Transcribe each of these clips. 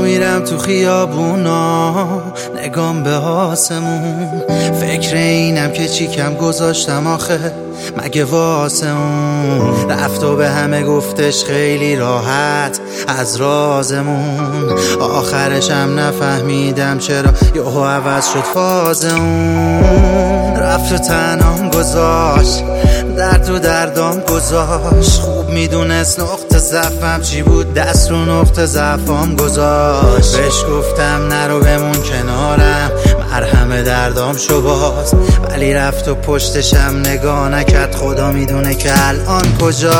میرم تو خیابونا نگام به آسمون، فکر اینم که چی کم گذاشتم آخه مگه واسه اون. رفت و به همه گفتش خیلی راحت از رازمون، آخرشم نفهمیدم چرا یهو عوض شد فاز اون. رفت و تنهام گذاشت، درد و دردام گذاشت، خوب میدونست نقطه ضعفم چی بود، دست رو نقطه ضعفام گذاشت. بهش گفتم نرو بمون کنارم، مرهم دردام شو باز، ولی رفت و پشتشم نگاه نکرد، خدا میدونه که الان کجا.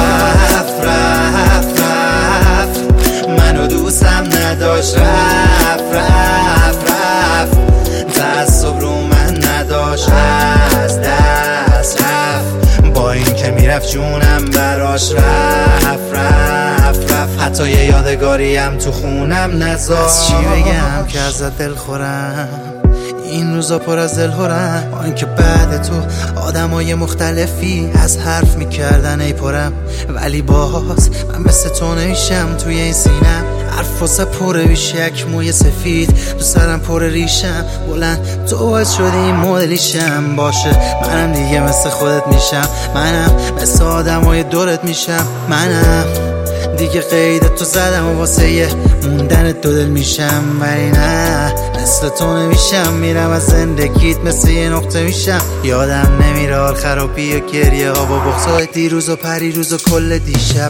رفت رفت رفت منو دوستم نداشت، رفت رفت رفت تعصب رو من نداشت، از دست رفت با این که میرفت جونم براش، رفت رفت رفت حتی یه یادگاریم تو خونم نذاشت. از چی بگم که ازت دل خورم، این روزا پر از دلهورم، آن که بعد تو آدمای مختلفی از حرف میکردن ای پرم، ولی باز من مثل تو نمیشم. توی این سینم حرف واسه پره بیش یک موی سفید، تو سرم پر ریشم بلند، تو باعث شدی این مدلیشم باشه. منم دیگه مثل خودت میشم، منم مثل آدمای دورت میشم، منم دیگه قید تو زدم و واسه یه موندن دو دل میشم، ولی نه مثل تو نمیشم. میرم از زندگیت مثل یه نقطه میشم، یادم نمیره حال خرابی و گریه ها با بغضای دیروز و پریروز و کل دیشب.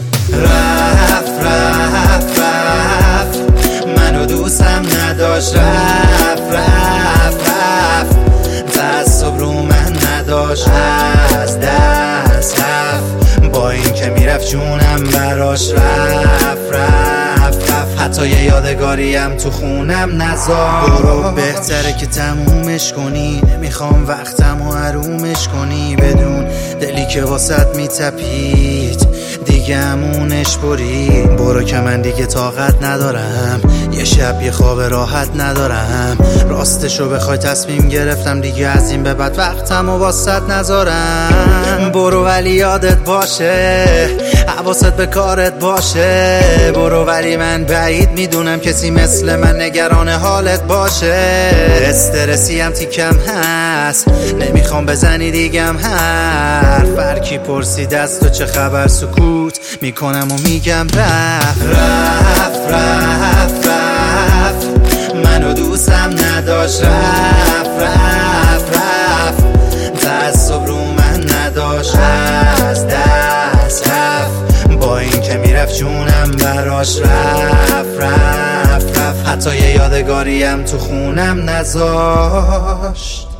رفت رفت رفت منو دوستم نداشت، رفت رفت رفت تعصب رو من نداشت، از دست رفت با این که میرفت جونم براش، رفت رفت رفت حتی یه یادگاریم تو خونم نذاشت. برو بهتره که تمومش کنی، نمیخوام وقتم و حرومش کنی، بدون دلی که واسط میتپید دیگه همونش بری. برو که من دیگه طاقت ندارم، یه شب یه خواب راحت ندارم، راستشو بخوای تصمیم گرفتم دیگه از این به بعد وقتم و واسط نذارم. برو ولی یادت باشه، حواست به کارت باشه، برو ولی من بعید میدونم کسی مثل من نگران حالت باشه. استرسی هم تیکم هست، نمیخوام بزنی دیگم حرف، برکی پرسید از تو چه خبر، سکوت میکنم و میگم رفت رفت رفت رفت منو دوستم نداشت، رفت رفت رفت تعصب رو من نداشت، از دست رفت با این که میرفت جونم براش، رفت رفت رفت حتی یه یادگاریم تو خونم نذاشت.